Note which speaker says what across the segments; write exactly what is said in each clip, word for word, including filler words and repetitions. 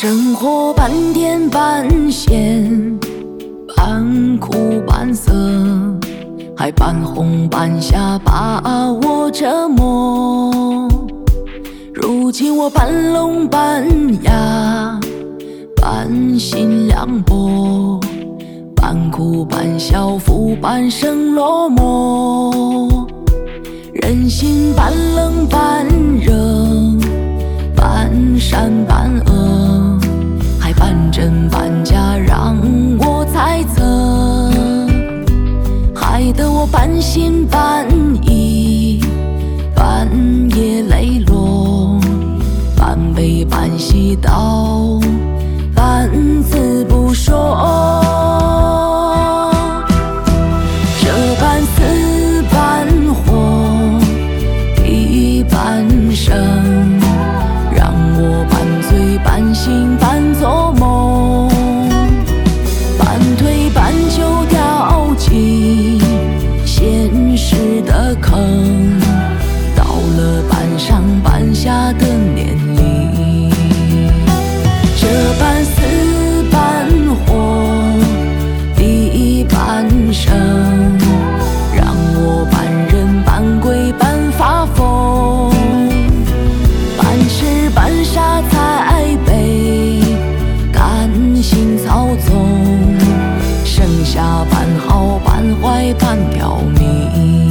Speaker 1: 生活半甜半咸，半苦半涩，还半红半霞把我折磨。如今我半聋半哑，半信两薄，半哭半笑负半生落寞。人心半冷半热，半善半恶，还半真半假让我猜测，害得我半信半疑，半夜泪落，半悲半喜到半字不说。这半死半活一半生，让我半醉半醒半做梦，半推半就掉进现实的坑，到了半上半下的年龄。这半死半活第一半生，让我半人半鬼半发疯，半痴半傻才被感性操纵，剩下半好半坏半挑明。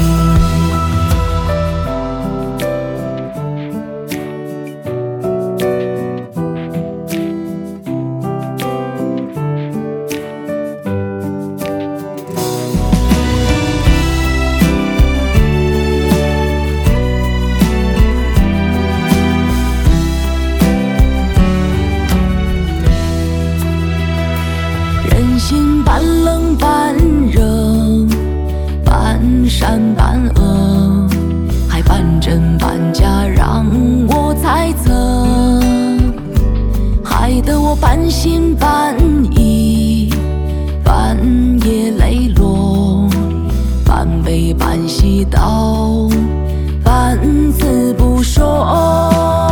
Speaker 1: 人心半冷半热，半善半恶，还半真半假让我猜测，害得我半信半疑，半夜泪落，半悲半喜到半字不说。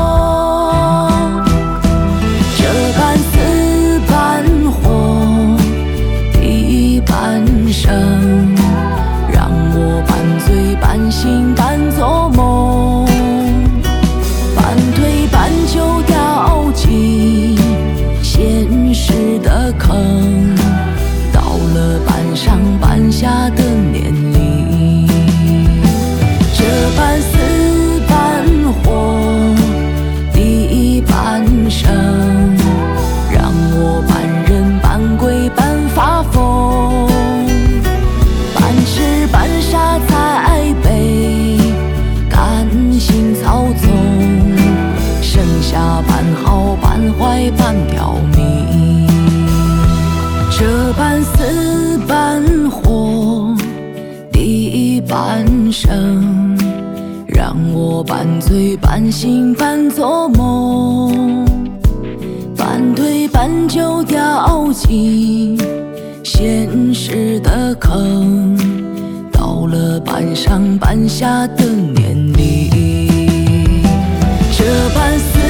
Speaker 1: 这半死半活一半生，让我半醉半醒半做梦，半推半就掉进现实的坑，到了半上半下的年龄。这半死半活第一半生，让我半人半鬼半发疯，半痴半傻才被感性操纵，剩下半好半坏半挑明。这半死半活第一半生，让我半醉半醒半做梦，半推半就掉进现实的坑，到了半上半下的年龄。这半死